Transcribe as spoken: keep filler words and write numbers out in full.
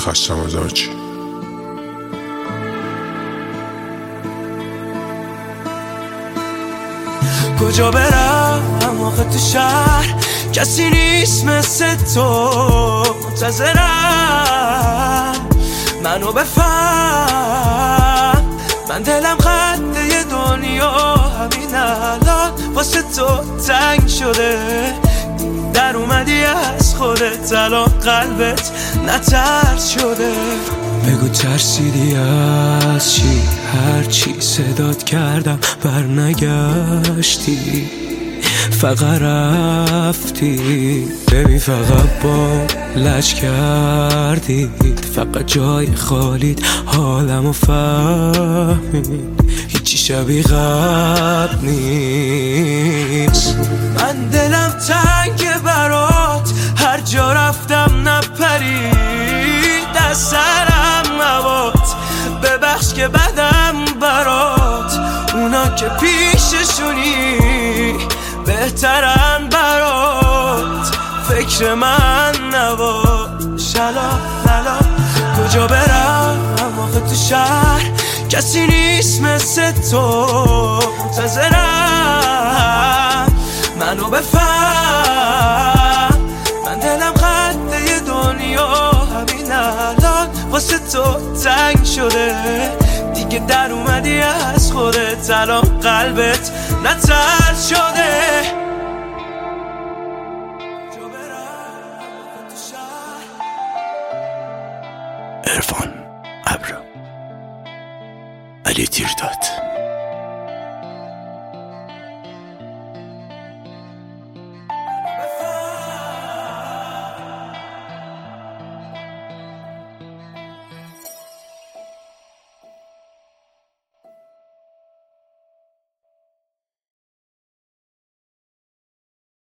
خستم از هرچی. کجا برم آخه تو شهر کسی نیست مثل تو، منتظرم منو بفهم. من دلم خطه دنیا همین الان واسه تو تنگ شده، در اومدی از خودت الان قلبت نترس شده. بگو ترسیدی از چی؟ هرچی صدات کردم بر نگشتی، فقط رفتی. ببین فقط با لج کردی، فقط جای خالیت حالمو فهمید، هیچی شبیه قبل نیست. من دلم تنگ برات، هر جا رفتم نپرید از سرم موات. ببخش که بدم برات، اونا که پیششونی بهترن برات، فکر من نباش. الان الان کجا برم آخه تو شهر کسی نیست مثل تو، منتظرم منو بفهم. من دلم خطه دنیا همین الان واسه تو تنگ شده، دیگه در اومدی از خودت الان قلبت نترس شده. عرفان ابر علی تیرداد.